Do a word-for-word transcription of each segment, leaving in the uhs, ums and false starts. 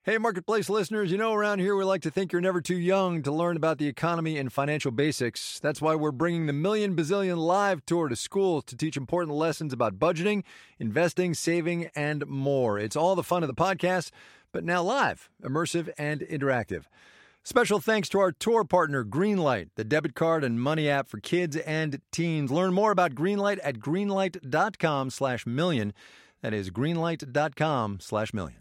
Hey, Marketplace listeners, you know around here we like to think you're never too young to learn about the economy and financial basics. That's why we're bringing the Million Bazillion Live Tour to schools to teach important lessons about budgeting, investing, saving, and more. It's all the fun of the podcast, but now live, immersive, and interactive. Special thanks to our tour partner, Greenlight, the debit card and money app for kids and teens. Learn more about Greenlight at greenlight.com slash million. That is greenlight.com slash million.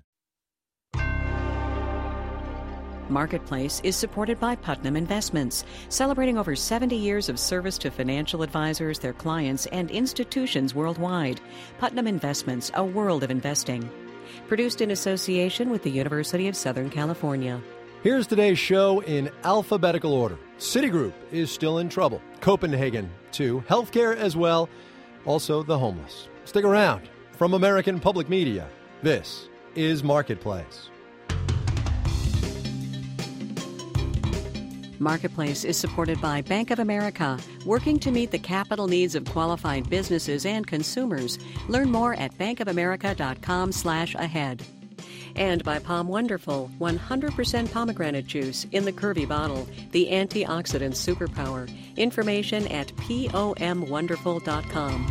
Marketplace is supported by Putnam Investments, celebrating over seventy years of service to financial advisors, their clients, and institutions worldwide. Putnam Investments, a world of investing. Produced in association with the University of Southern California. Here's today's show in alphabetical order. Citigroup is still in trouble. Copenhagen, too. Healthcare as well. Also the homeless. Stick around. From American Public Media, this is Marketplace. Marketplace is supported by Bank of America, working to meet the capital needs of qualified businesses and consumers. Learn more at bankofamerica.com slash ahead. And by Palm Wonderful, one hundred percent pomegranate juice in the curvy bottle, the antioxidant superpower. Information at pom wonderful dot com.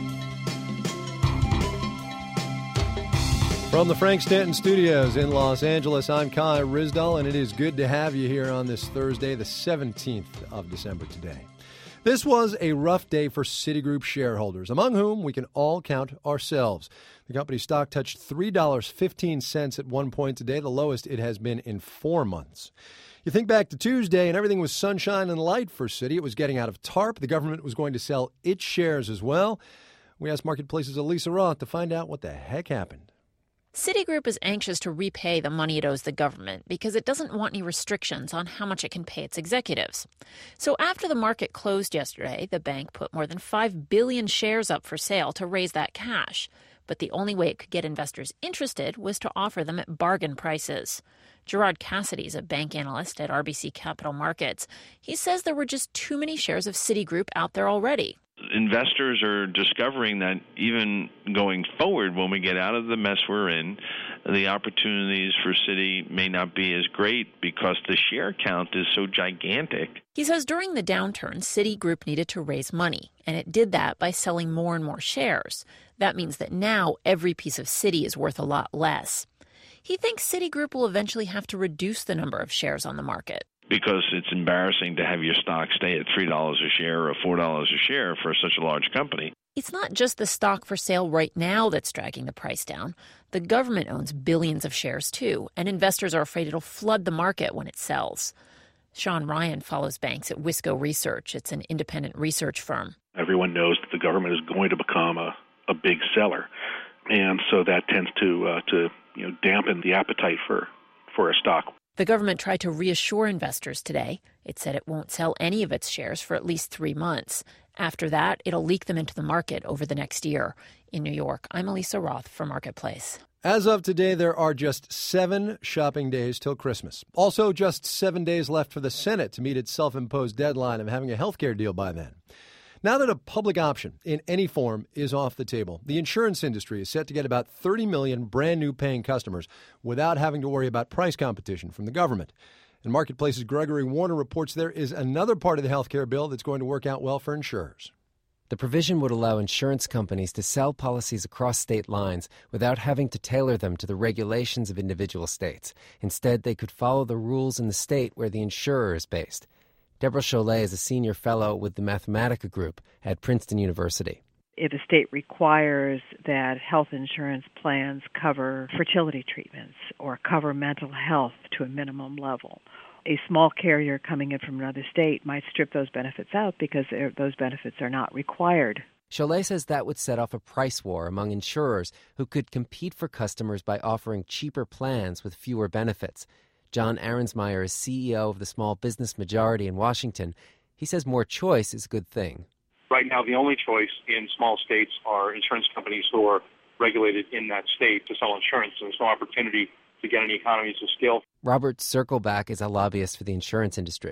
From the Frank Stanton Studios in Los Angeles, I'm Kai Ryssdal, and it is good to have you here on this Thursday, the seventeenth of December today. This was a rough day for Citigroup shareholders, among whom we can all count ourselves. The company's stock touched three dollars and fifteen cents at one point today, the lowest it has been in four months. You think back to Tuesday, and everything was sunshine and light for Citi. It was getting out of TARP. The government was going to sell its shares as well. We asked Marketplace's Elisa Roth to find out what the heck happened. Citigroup is anxious to repay the money it owes the government because it doesn't want any restrictions on how much it can pay its executives. So after the market closed yesterday, the bank put more than five billion shares up for sale to raise that cash. But the only way it could get investors interested was to offer them at bargain prices. Gerard Cassidy is a bank analyst at R B C Capital Markets. He says there were just too many shares of Citigroup out there already. Investors are discovering that even going forward, when we get out of the mess we're in, the opportunities for Citi may not be as great because the share count is so gigantic. He says during the downturn, Citigroup needed to raise money, and it did that by selling more and more shares. That means that now every piece of Citi is worth a lot less. He thinks Citigroup will eventually have to reduce the number of shares on the market. Because it's embarrassing to have your stock stay at three dollars a share or four dollars a share for such a large company. It's not just the stock for sale right now that's dragging the price down. The government owns billions of shares, too, and investors are afraid it'll flood the market when it sells. Sean Ryan follows banks at Wisco Research. It's an independent research firm. Everyone knows that the government is going to become a, a big seller, and so that tends to uh, to you know dampen the appetite for, for a stock. The government tried to reassure investors today. It said it won't sell any of its shares for at least three months. After that, it'll leak them into the market over the next year. In New York, I'm Elisa Roth for Marketplace. As of today, there are just seven shopping days till Christmas. Also, just seven days left for the Senate to meet its self-imposed deadline of having a health care deal by then. Now that a public option in any form is off the table, the insurance industry is set to get about thirty million brand new paying customers without having to worry about price competition from the government. And Marketplace's Gregory Warner reports there is another part of the health care bill that's going to work out well for insurers. The provision would allow insurance companies to sell policies across state lines without having to tailor them to the regulations of individual states. Instead, they could follow the rules in the state where the insurer is based. Deborah Cholet is a senior fellow with the Mathematica Group at Princeton University. If a state requires that health insurance plans cover fertility treatments or cover mental health to a minimum level, a small carrier coming in from another state might strip those benefits out because those benefits are not required. Cholet says that would set off a price war among insurers who could compete for customers by offering cheaper plans with fewer benefits. John Ahrensmeyer is C E O of the Small Business Majority in Washington. He says more choice is a good thing. Right now, the only choice in small states are insurance companies who are regulated in that state to sell insurance. There's no opportunity to get any economies of scale. Robert Circleback is a lobbyist for the insurance industry.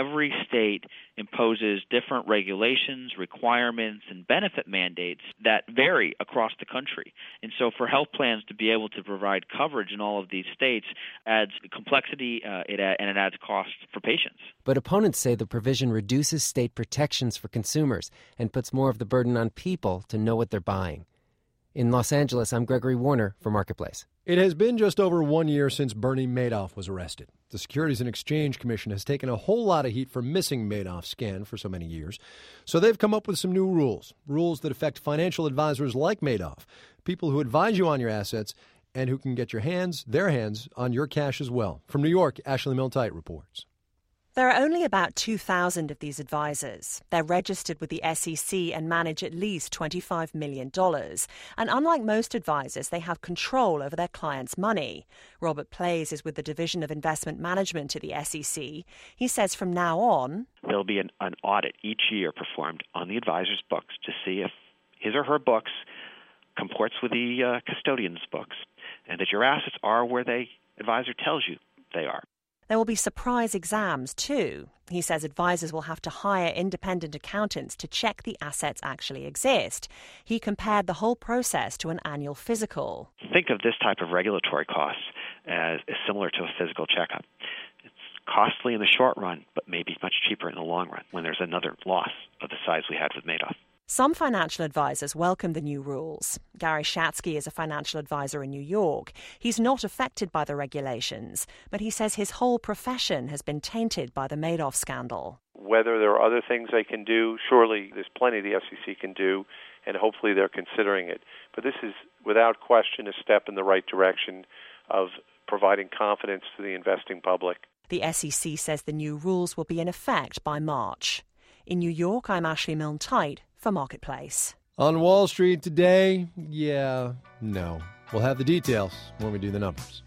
every state imposes different regulations, requirements, and benefit mandates that vary across the country. And so for health plans to be able to provide coverage in all of these states adds complexity uh, it, and it adds cost for patients. But opponents say the provision reduces state protections for consumers and puts more of the burden on people to know what they're buying. In Los Angeles, I'm Gregory Warner for Marketplace. It has been just over one year since Bernie Madoff was arrested. The Securities and Exchange Commission has taken a whole lot of heat for missing Madoff's scan for so many years. So they've come up with some new rules, rules that affect financial advisors like Madoff, people who advise you on your assets and who can get your hands, their hands, on your cash as well. From New York, Ashley Milne-Tyte reports. There are only about two thousand of these advisors. They're registered with the S E C and manage at least twenty-five million dollars. And unlike most advisors, they have control over their clients' money. Robert Plays is with the Division of Investment Management at the S E C. He says from now on, there'll be an, an audit each year performed on the advisor's books to see if his or her books comports with the uh, custodian's books and that your assets are where the advisor tells you they are. There will be surprise exams, too. He says advisors will have to hire independent accountants to check the assets actually exist. He compared the whole process to an annual physical. Think of this type of regulatory costs as, as similar to a physical checkup. It's costly in the short run, but maybe much cheaper in the long run when there's another loss of the size we had with Madoff. Some financial advisors welcome the new rules. Gary Shatsky is a financial advisor in New York. He's not affected by the regulations, but he says his whole profession has been tainted by the Madoff scandal. Whether there are other things they can do, surely there's plenty the F C C can do, and hopefully they're considering it. But this is, without question, a step in the right direction of providing confidence to the investing public. The S E C says the new rules will be in effect by March. In New York, I'm Ashley Milne-Tyte for Marketplace. On Wall Street today, yeah, no. We'll have the details when we do the numbers.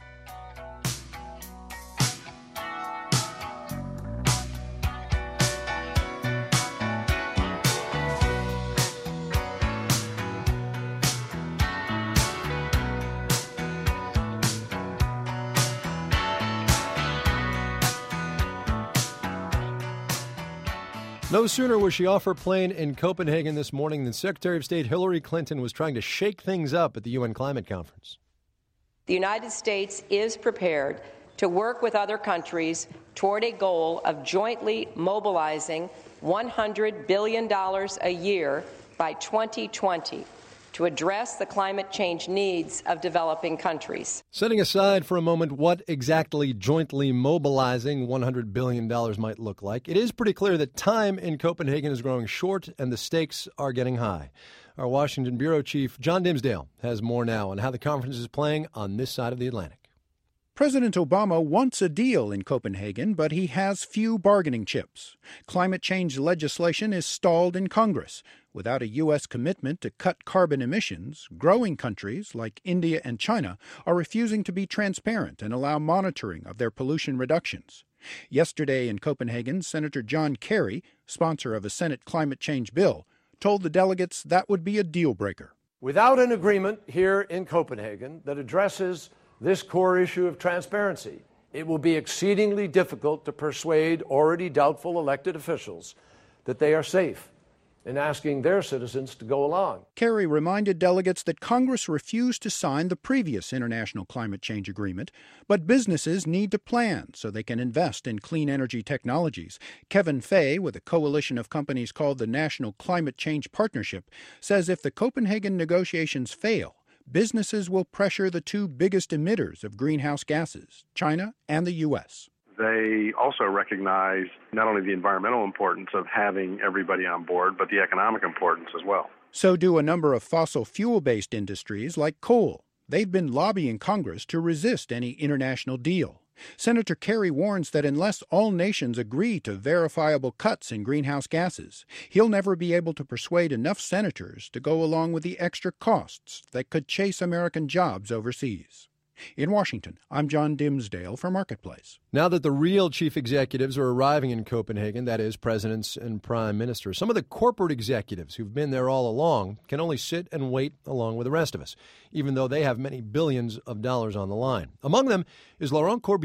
No sooner was she off her plane in Copenhagen this morning than Secretary of State Hillary Clinton was trying to shake things up at the U N Climate Conference. The United States is prepared to work with other countries toward a goal of jointly mobilizing one hundred billion dollars a year by twenty twenty to address the climate change needs of developing countries. Setting aside for a moment what exactly jointly mobilizing one hundred billion dollars might look like, it is pretty clear that time in Copenhagen is growing short and the stakes are getting high. Our Washington bureau chief, John Dimsdale, has more now on how the conference is playing on this side of the Atlantic. President Obama wants a deal in Copenhagen, but he has few bargaining chips. Climate change legislation is stalled in Congress. Without a U S commitment to cut carbon emissions, growing countries like India and China are refusing to be transparent and allow monitoring of their pollution reductions. Yesterday in Copenhagen, Senator John Kerry, sponsor of a Senate climate change bill, told the delegates that would be a deal breaker. Without an agreement here in Copenhagen that addresses this core issue of transparency, it will be exceedingly difficult to persuade already doubtful elected officials that they are safe in asking their citizens to go along. Kerry reminded delegates that Congress refused to sign the previous international climate change agreement, but businesses need to plan so they can invest in clean energy technologies. Kevin Fay, with a coalition of companies called the National Climate Change Partnership, says if the Copenhagen negotiations fail, businesses will pressure the two biggest emitters of greenhouse gases, China and the U S. They also recognize not only the environmental importance of having everybody on board, but the economic importance as well. So do a number of fossil fuel-based industries like coal. They've been lobbying Congress to resist any international deal. Senator Kerry warns that unless all nations agree to verifiable cuts in greenhouse gases, he'll never be able to persuade enough senators to go along with the extra costs that could chase American jobs overseas. In Washington, I'm John Dimsdale for Marketplace. Now that the real chief executives are arriving in Copenhagen, that is, presidents and prime ministers, some of the corporate executives who've been there all along can only sit and wait along with the rest of us, even though they have many billions of dollars on the line. Among them is Laurent Corbier,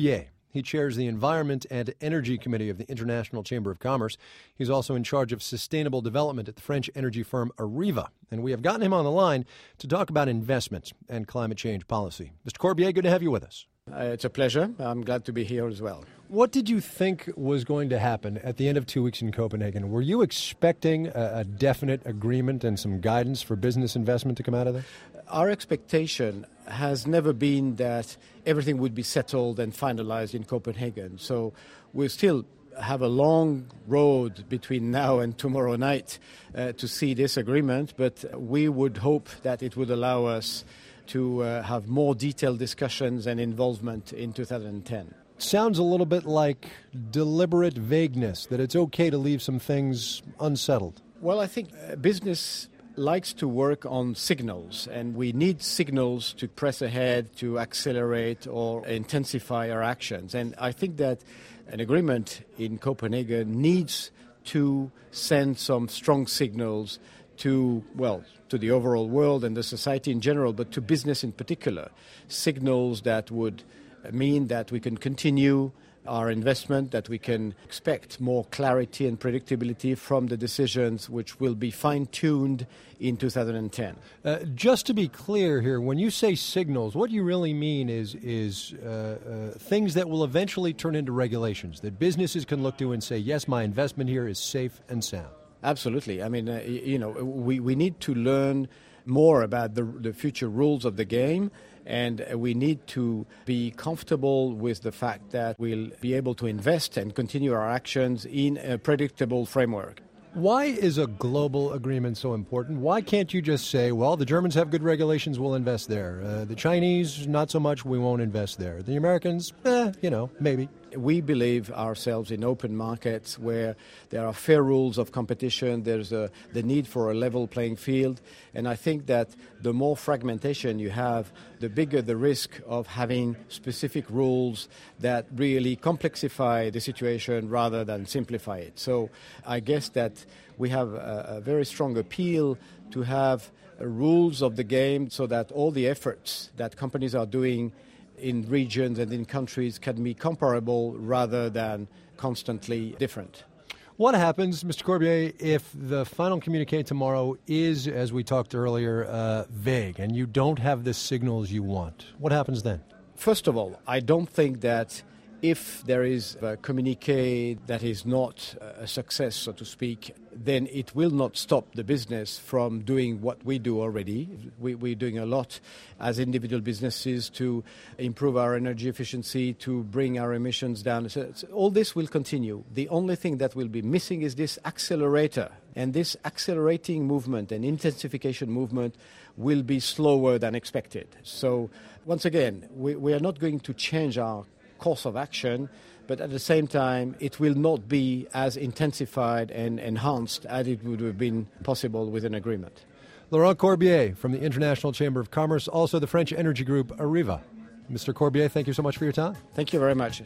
He chairs the Environment and Energy Committee of the International Chamber of Commerce. He's also in charge of sustainable development at the French energy firm Areva. And we have gotten him on the line to talk about investment and climate change policy. Mister Corbier, good to have you with us. Uh, it's a pleasure. I'm glad to be here as well. What did you think was going to happen at the end of two weeks in Copenhagen? Were you expecting a, a definite agreement and some guidance for business investment to come out of there? Our expectation has never been that everything would be settled and finalized in Copenhagen. So we still have a long road between now and tomorrow night uh, to see this agreement, but we would hope that it would allow us to uh, have more detailed discussions and involvement in two thousand ten. Sounds a little bit like deliberate vagueness, that it's okay to leave some things unsettled. Well, I think uh, business likes to work on signals, and we need signals to press ahead, to accelerate or intensify our actions. And I think that an agreement in Copenhagen needs to send some strong signals to, well, to the overall world and the society in general, but to business in particular. Signals that would mean that we can continue our investment, that we can expect more clarity and predictability from the decisions which will be fine-tuned in two thousand ten. Uh, just to be clear here, when you say signals, what you really mean is is uh, uh, things that will eventually turn into regulations, that businesses can look to and say, yes, my investment here is safe and sound. Absolutely. I mean, uh, you know, we, we need to learn more about the, the future rules of the game, and we need to be comfortable with the fact that we'll be able to invest and continue our actions in a predictable framework. Why is a global agreement so important? Why can't you just say, well, the Germans have good regulations, we'll invest there. Uh, the Chinese, not so much, we won't invest there. The Americans, eh, you know, maybe. We believe ourselves in open markets where there are fair rules of competition, there's a, the need for a level playing field, and I think that the more fragmentation you have, the bigger the risk of having specific rules that really complexify the situation rather than simplify it. So I guess that we have a, a very strong appeal to have uh, rules of the game so that all the efforts that companies are doing in regions and in countries can be comparable rather than constantly different. What happens, Mister Corbier, if the final communique tomorrow is, as we talked earlier, uh, vague and you don't have the signals you want? What happens then? First of all, I don't think that if there is a communique that is not a success, so to speak, then it will not stop the business from doing what we do already. We, we're doing a lot as individual businesses to improve our energy efficiency, to bring our emissions down. So, so all this will continue. The only thing that will be missing is this accelerator. And this accelerating movement and intensification movement will be slower than expected. So once again, we, we are not going to change our course of action, but at the same time, it will not be as intensified and enhanced as it would have been possible with an agreement. Laurent Corbier from the International Chamber of Commerce, also the French energy group Areva. Mister Corbier, thank you so much for your time. Thank you very much.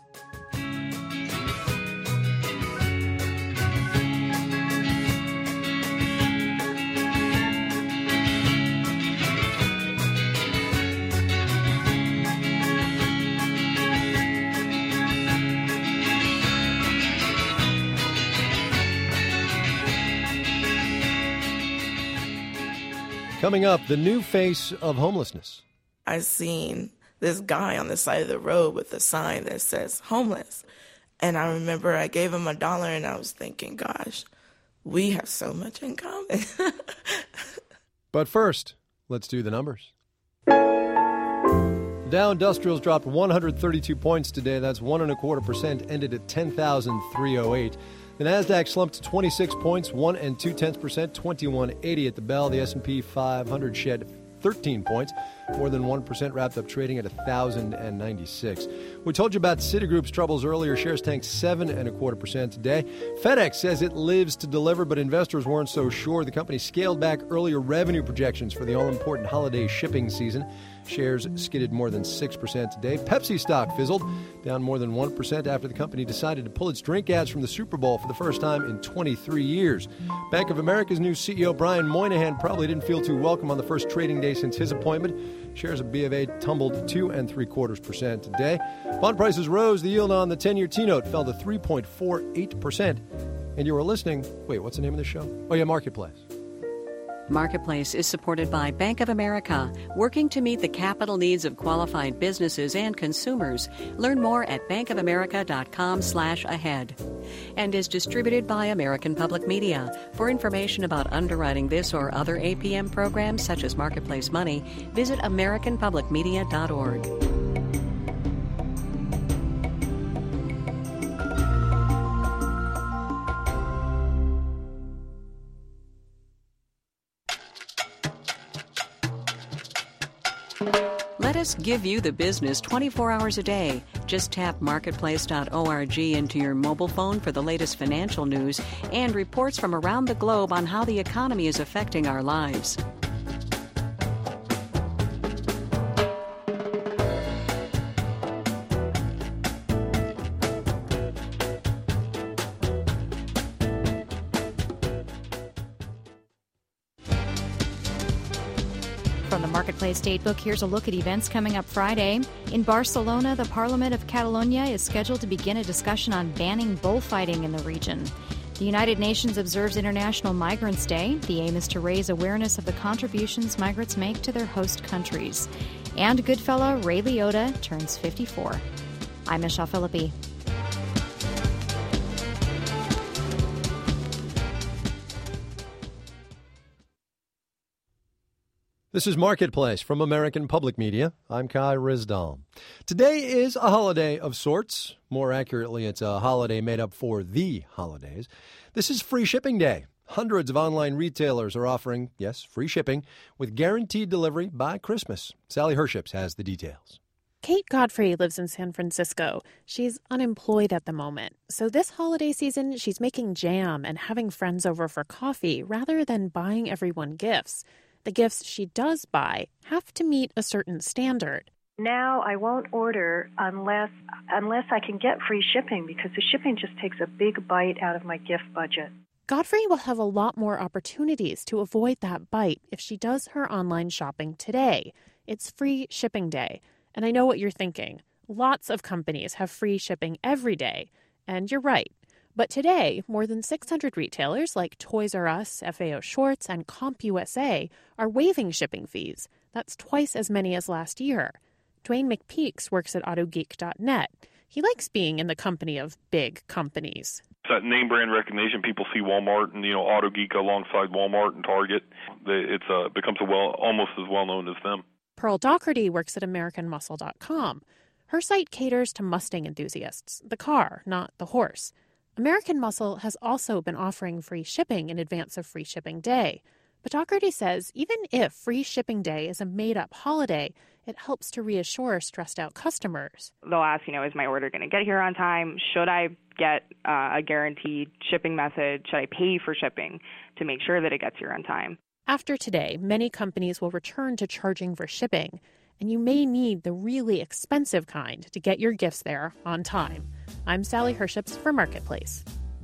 Coming up, the new face of homelessness. I seen this guy on the side of the road with a sign that says homeless. And I remember I gave him a dollar and I was thinking, gosh, we have so much in common. But first, let's do the numbers. The Dow Industrials dropped one hundred thirty-two points today. That's one and a quarter percent, ended at ten thousand three hundred eight. The Nasdaq slumped to twenty-six points, one and two tenths percent, twenty-one eighty at the bell. The S and P five hundred shed thirteen points, more than one percent, wrapped up trading at one thousand ninety-six. We told you about Citigroup's troubles earlier. Shares tanked seven and a quarter percent today. FedEx says it lives to deliver, but investors weren't so sure. The company scaled back earlier revenue projections for the all-important holiday shipping season. Shares skidded more than six percent today. Pepsi stock fizzled, down more than one percent after the company decided to pull its drink ads from the Super Bowl for the first time in twenty-three years. Bank of America's new C E O, Brian Moynihan, probably didn't feel too welcome on the first trading day since his appointment. Shares of B of A tumbled two and three quarters percent today. Bond prices rose. The yield on the ten-year T-note fell to three point four eight percent. And you were listening. Wait, what's the name of the show? Oh, yeah, Marketplace. Marketplace is supported by Bank of America, working to meet the capital needs of qualified businesses and consumers. Learn more at bankofamerica.com slash ahead. And is distributed by American Public Media. For information about underwriting this or other A P M programs such as Marketplace Money, visit american public media dot org. Let us give you the business twenty-four hours a day. Just tap marketplace dot org into your mobile phone for the latest financial news and reports from around the globe on how the economy is affecting our lives. From the Marketplace Datebook, here's a look at events coming up Friday. In Barcelona, the Parliament of Catalonia is scheduled to begin a discussion on banning bullfighting in the region. The United Nations observes International Migrants Day. The aim is to raise awareness of the contributions migrants make to their host countries. And Goodfellow Ray Liotta turns fifty-four. I'm Michelle Philippi. This is Marketplace from American Public Media. I'm Kai Ryssdal. Today is a holiday of sorts. More accurately, it's a holiday made up for the holidays. This is Free Shipping Day. Hundreds of online retailers are offering, yes, free shipping with guaranteed delivery by Christmas. Sally Herships has the details. Kate Godfrey lives in San Francisco. She's unemployed at the moment. So this holiday season, she's making jam and having friends over for coffee rather than buying everyone gifts. The gifts she does buy have to meet a certain standard. Now I won't order unless unless I can get free shipping because the shipping just takes a big bite out of my gift budget. Godfrey will have a lot more opportunities to avoid that bite if she does her online shopping today. It's Free Shipping Day. And I know what you're thinking. Lots of companies have free shipping every day. And you're right. But today, more than six hundred retailers like Toys R Us, F A O Schwarz, and CompUSA are waiving shipping fees. That's twice as many as last year. Dwayne McPeaks works at auto geek dot net. He likes being in the company of big companies. That name brand recognition, people see Walmart and, you know, AutoGeek alongside Walmart and Target. It uh, becomes a well almost as well known as them. Pearl Doherty works at American Muscle dot com. Her site caters to Mustang enthusiasts, the car, not the horse. American Muscle has also been offering free shipping in advance of Free Shipping Day. But Doherty says even if Free Shipping Day is a made-up holiday, it helps to reassure stressed-out customers. They'll ask, you know, is my order going to get here on time? Should I get uh, a guaranteed shipping method? Should I pay for shipping to make sure that it gets here on time? After today, many companies will return to charging for shipping, and you may need the really expensive kind to get your gifts there on time. I'm Sally Herships for Marketplace.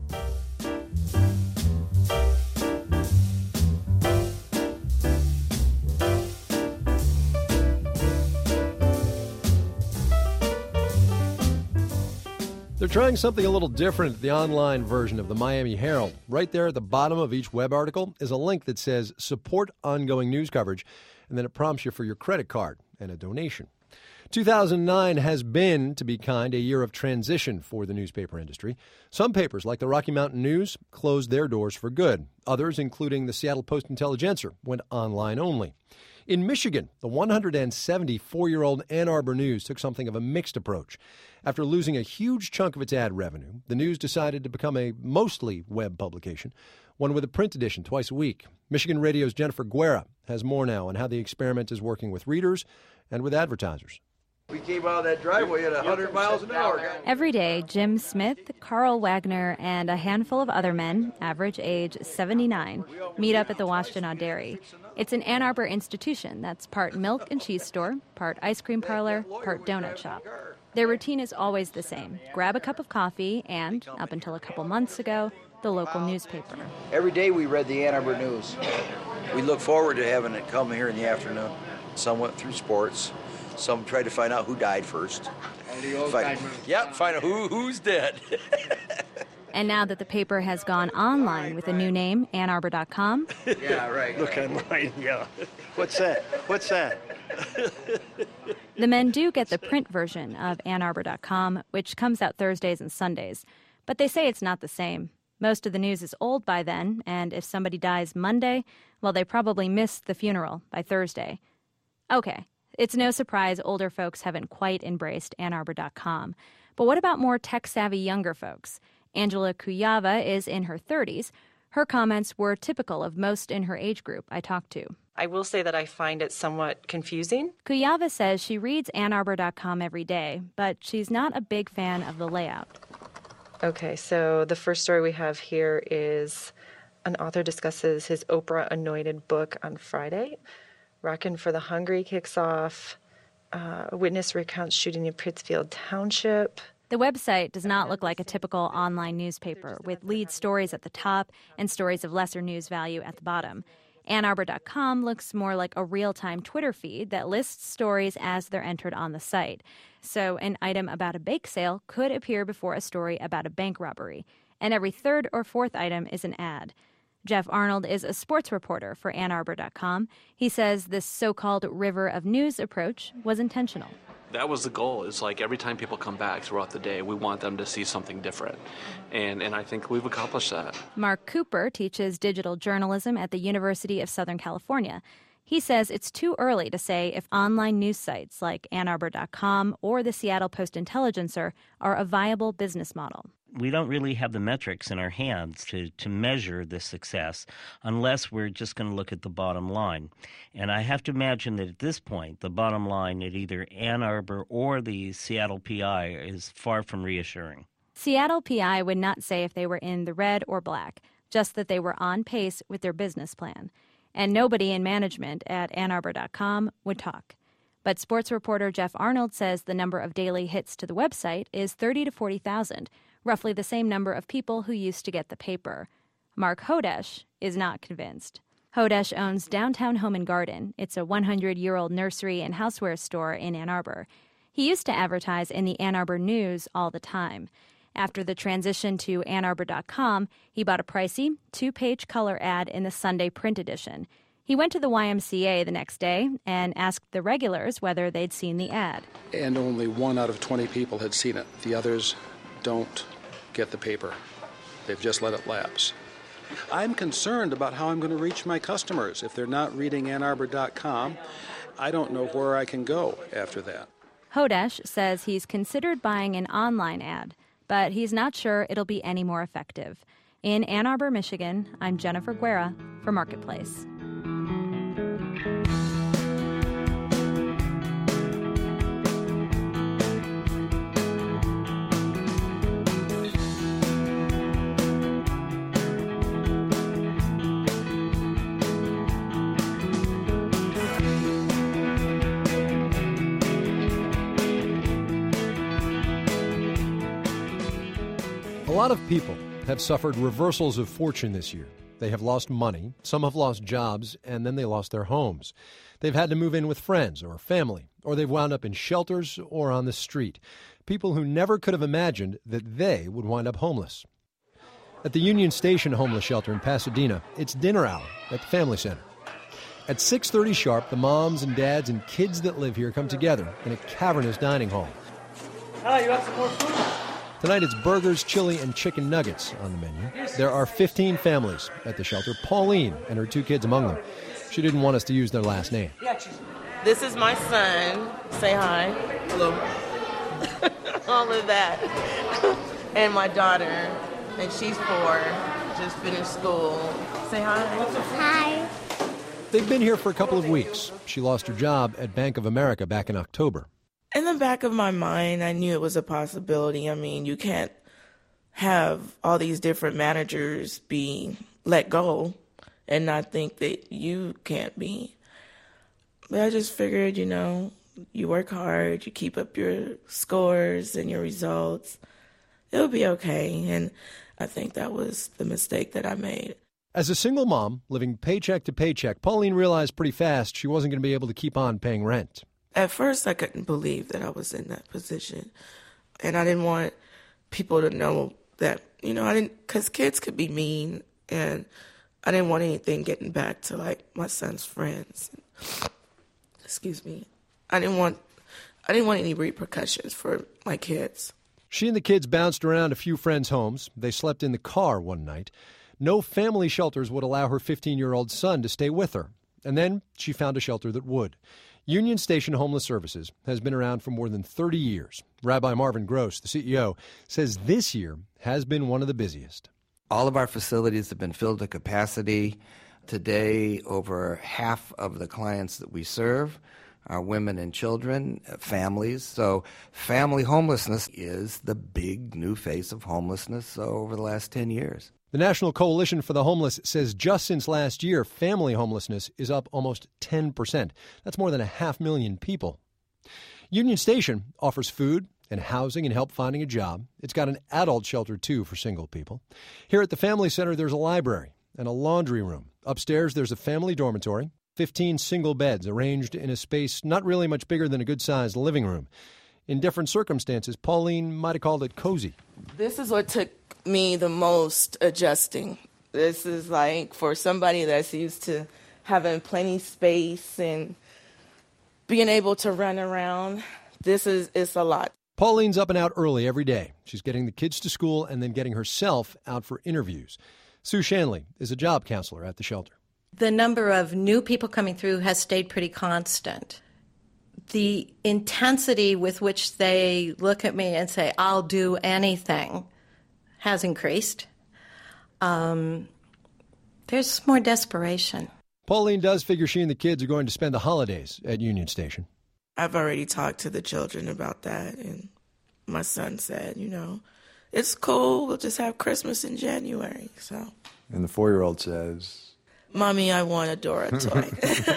They're trying something a little different at the online version of the Miami Herald. Right there at the bottom of each web article is a link that says support ongoing news coverage, and then it prompts you for your credit card and a donation. two thousand nine has been, to be kind, a year of transition for the newspaper industry. Some papers, like the Rocky Mountain News, closed their doors for good. Others, including the Seattle Post-Intelligencer, went online only. In Michigan, the one hundred seventy-four-year-old Ann Arbor News took something of a mixed approach. After losing a huge chunk of its ad revenue, the News decided to become a mostly web publication, one with a print edition twice a week. Michigan Radio's Jennifer Guerra has more now on how the experiment is working with readers and with advertisers. We came out of that driveway at one hundred miles an hour. Every day, Jim Smith, Carl Wagner, and a handful of other men, average age seventy-nine, meet up at the Washtenaw Dairy. It's an Ann Arbor institution that's part milk and cheese store, part ice cream parlor, part donut shop. Their routine is always the same. Grab a cup of coffee and, up until a couple months ago, the local newspaper. Every day we read the Ann Arbor News. We look forward to having it come here in the afternoon. Some went through sports. Some tried to find out who died first. Oh, the old find, guy move. Yep, find out who who's dead. And now that the paper has gone online with a new name, Ann Arbor dot com. Yeah, right. Look online, yeah. What's that? What's that? The men do get the print version of Ann Arbor dot com, which comes out Thursdays and Sundays. But they say it's not the same. Most of the news is old by then, and if somebody dies Monday, well, they probably missed the funeral by Thursday. Okay, it's no surprise older folks haven't quite embraced Ann Arbor dot com. But what about more tech-savvy younger folks? Angela Kuyava is in her thirties. Her comments were typical of most in her age group I talked to. I will say that I find it somewhat confusing. Kuyava says she reads Ann Arbor dot com every day, but she's not a big fan of the layout. Okay, so the first story we have here is an author discusses his Oprah-anointed book on Friday. Rockin' for the Hungry kicks off. Uh, a witness recounts shooting in Pittsfield Township. The website does not look like a typical online newspaper, with lead stories at the top and stories of lesser news value at the bottom. Ann Arbor dot com looks more like a real-time Twitter feed that lists stories as they're entered on the site. So an item about a bake sale could appear before a story about a bank robbery. And every third or fourth item is an ad. Jeff Arnold is a sports reporter for Ann Arbor dot com. He says this so-called river of news approach was intentional. That was the goal. It's like every time people come back throughout the day, we want them to see something different. And and I think we've accomplished that. Mark Cooper teaches digital journalism at the University of Southern California. He says it's too early to say if online news sites like Ann Arbor dot com or the Seattle Post-Intelligencer are a viable business model. We don't really have the metrics in our hands to, to measure the success unless we're just going to look at the bottom line. And I have to imagine that at this point, the bottom line at either Ann Arbor or the Seattle P I is far from reassuring. Seattle P I would not say if they were in the red or black, just that they were on pace with their business plan. And nobody in management at Ann Arbor dot com would talk. But sports reporter Jeff Arnold says the number of daily hits to the website is thirty to forty thousand, roughly the same number of people who used to get the paper. Mark Hodesh is not convinced. Hodesh owns Downtown Home and Garden. It's a hundred-year-old nursery and houseware store in Ann Arbor. He used to advertise in the Ann Arbor News all the time. After the transition to Ann Arbor dot com, he bought a pricey two-page color ad in the Sunday print edition. He went to the Y M C A the next day and asked the regulars whether they'd seen the ad. And only one out of twenty people had seen it. The others don't get the paper. They've just let it lapse. I'm concerned about how I'm going to reach my customers. If they're not reading Ann Arbor dot com, I don't know where I can go after that. Hodesh says he's considered buying an online ad, but he's not sure it'll be any more effective. In Ann Arbor, Michigan, I'm Jennifer Guerra for Marketplace. A lot of people have suffered reversals of fortune this year. They have lost money, some have lost jobs, and then they lost their homes. They've had to move in with friends or family, or they've wound up in shelters or on the street. People who never could have imagined that they would wind up homeless. At the Union Station homeless shelter in Pasadena, it's dinner hour at the Family Center. At six thirty sharp, the moms and dads and kids that live here come together in a cavernous dining hall. Hi, you have some more food? Tonight it's burgers, chili, and chicken nuggets on the menu. There are fifteen families at the shelter, Pauline and her two kids among them. She didn't want us to use their last name. This is my son. Say hi. Hello. All of that. And my daughter, and she's four, just finished school. Say hi. Hi. They've been here for a couple of weeks. She lost her job at Bank of America back in October. In the back of my mind, I knew it was a possibility. I mean, you can't have all these different managers be let go and not think that you can't be. But I just figured, you know, you work hard, you keep up your scores and your results, it'll be okay. And I think that was the mistake that I made. As a single mom, living paycheck to paycheck, Pauline realized pretty fast she wasn't going to be able to keep on paying rent. At first, I couldn't believe that I was in that position. And I didn't want people to know that, you know, I didn't, because kids could be mean. And I didn't want anything getting back to, like, my son's friends. Excuse me. I didn't want, I didn't want any repercussions for my kids. She and the kids bounced around a few friends' homes. They slept in the car one night. No family shelters would allow her fifteen-year-old son to stay with her. And then she found a shelter that would. Union Station Homeless Services has been around for more than thirty years. Rabbi Marvin Gross, the C E O, says this year has been one of the busiest. All of our facilities have been filled to capacity. Today, over half of the clients that we serve are women and children, families. So family homelessness is the big new face of homelessness over the last ten years. The National Coalition for the Homeless says just since last year, family homelessness is up almost ten percent. That's more than a half million people. Union Station offers food and housing and help finding a job. It's got an adult shelter, too, for single people. Here at the Family Center, there's a library and a laundry room. Upstairs, there's a family dormitory, fifteen single beds arranged in a space not really much bigger than a good-sized living room. In different circumstances, Pauline might have called it cozy. This is what took me the most adjusting. This is like for somebody that's used to having plenty space and being able to run around. This is it's a lot. Pauline's up and out early every day. She's getting the kids to school and then getting herself out for interviews. Sue Shanley is a job counselor at the shelter. The number of new people coming through has stayed pretty constant. The intensity with which they look at me and say, I'll do anything, has increased. Um, there's more desperation. Pauline does figure she and the kids are going to spend the holidays at Union Station. I've already talked to the children about that, and my son said, you know, it's cool, we'll just have Christmas in January. So. And the four-year-old says, Mommy, I want a Dora toy.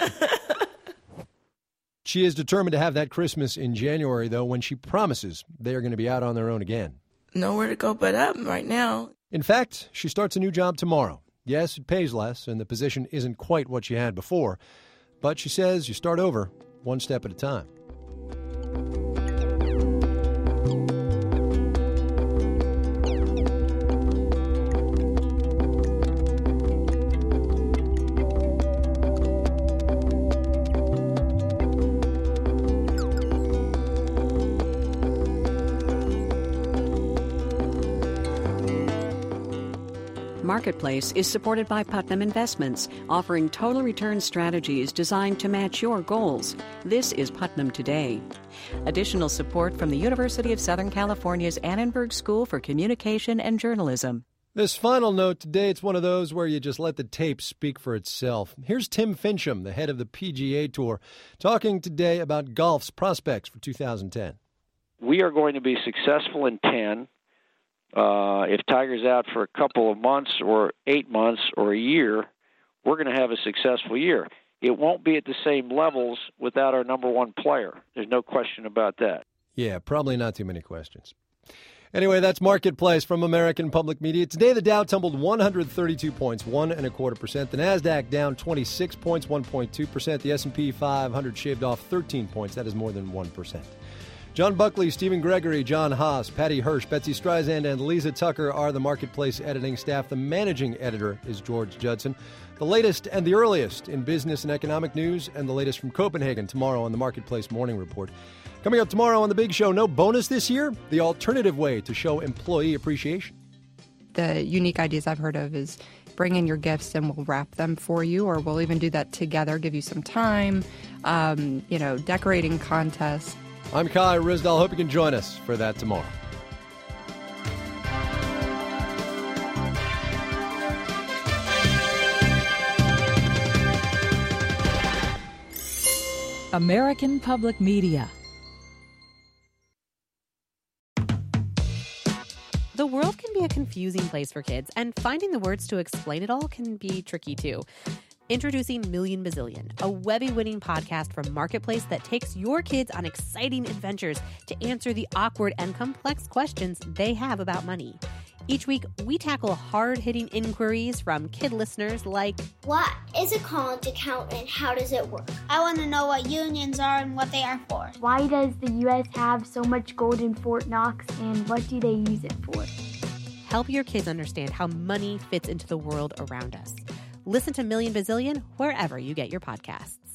She is determined to have that Christmas in January, though, when she promises they are going to be out on their own again. Nowhere to go but up right now. In fact, she starts a new job tomorrow. Yes, it pays less, and the position isn't quite what she had before. But she says you start over one step at a time. Marketplace is supported by Putnam Investments, offering total return strategies designed to match your goals. This is Putnam Today. Additional support from the University of Southern California's Annenberg School for Communication and Journalism. This final note today, it's one of those where you just let the tape speak for itself. Here's Tim Fincham, the head of the P G A Tour, talking today about golf's prospects for two thousand ten. We are going to be successful in ten. Uh, if Tiger's out for a couple of months or eight months or a year, we're going to have a successful year. It won't be at the same levels without our number one player. There's no question about that. Yeah, probably not too many questions. Anyway, that's Marketplace from American Public Media. Today, the Dow tumbled one hundred thirty-two points, one and a quarter percent. The Nasdaq down twenty-six points, one point two percent. The S and P five hundred shaved off thirteen points. That is more than one percent. John Buckley, Stephen Gregory, John Haas, Patty Hirsch, Betsy Streisand, and Lisa Tucker are the Marketplace editing staff. The managing editor is George Judson. The latest and the earliest in business and economic news, and the latest from Copenhagen tomorrow on the Marketplace Morning Report. Coming up tomorrow on The Big Show, no bonus this year, the alternative way to show employee appreciation. The unique ideas I've heard of is bring in your gifts and we'll wrap them for you, or we'll even do that together, give you some time, um, you know, decorating contests. I'm Kai Ryssdal. Hope you can join us for that tomorrow. American Public Media. The world can be a confusing place for kids, and finding the words to explain it all can be tricky too. Introducing Million Bazillion, a Webby-winning podcast from Marketplace that takes your kids on exciting adventures to answer the awkward and complex questions they have about money. Each week, we tackle hard-hitting inquiries from kid listeners like, what is a college account and how does it work? I want to know what unions are and what they are for. Why does the U S have so much gold in Fort Knox and what do they use it for? Help your kids understand how money fits into the world around us. Listen to Million Bazillion wherever you get your podcasts.